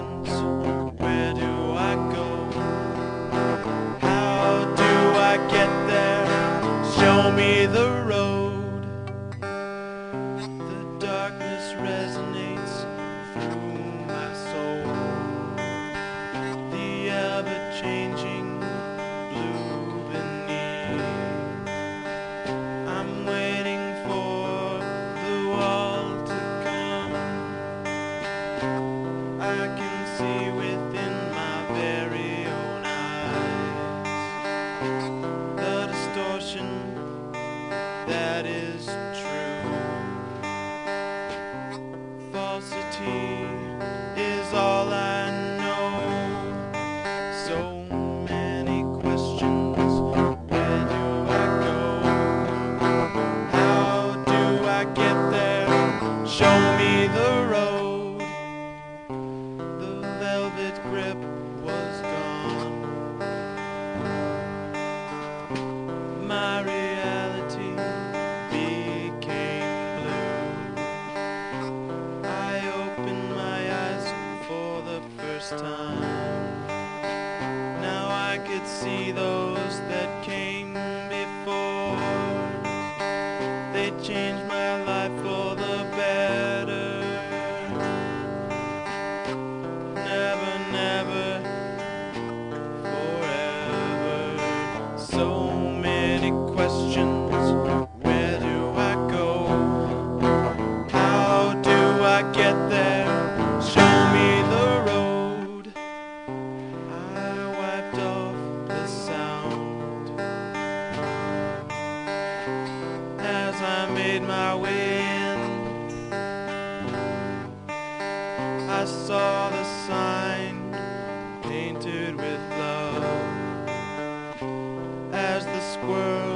questions. Where do I go? How do I get there? Show me the road. The darkness resonates through my soul. The ever-changing blue beneath. I'm waiting for the wall to come. I can see within my very own eyes the distortion that is true. Falsity is all I know. So many questions. Where do I go? How do I get there? Show me the road. The velvet grip was gone. My reality became blue. I opened my eyes for the first time. Now I could see those that came before. They changed my life for the better. Never, never, forever. So many questions. Where do I go? How do I get there? Show me the road. I wiped off the sound as I made my way in. I saw the sign painted with love as the squirrel